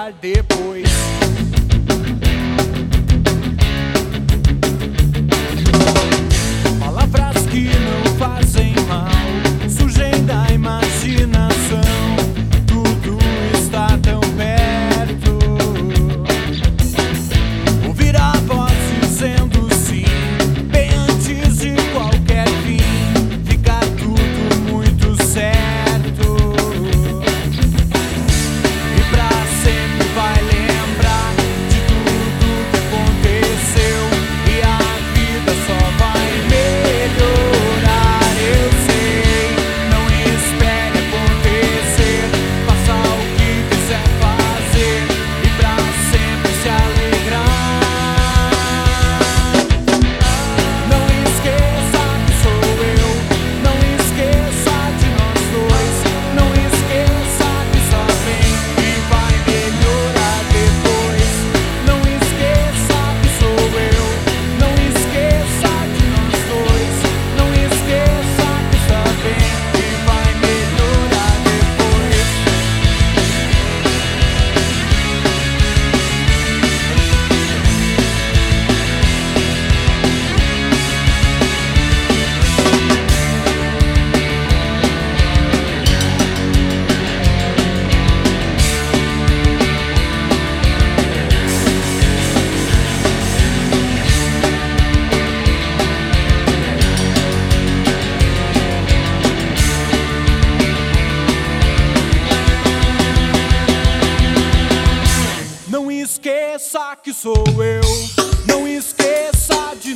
melhorar depois. Palavras que não fazem mal surgem da imaginação. Tudo está tão perto. Ouvir a voz dizendo sim, bem antes de qualquer fim, ficar tudo muito certo. E pra sempre vai lembrar de tudo que aconteceu, e a vida só vai melhorar. Eu sei, não espere acontecer, faça o que quiser fazer e pra sempre se alegrar. Não esqueça que sou eu, não esqueça de nós dois, não esqueça que só vem e vai melhorar depois. Não esqueça que sou eu, não esqueça de nós dois, não esqueça que só vem e vai melhorar depois. Não esqueça que sou eu, não esqueça de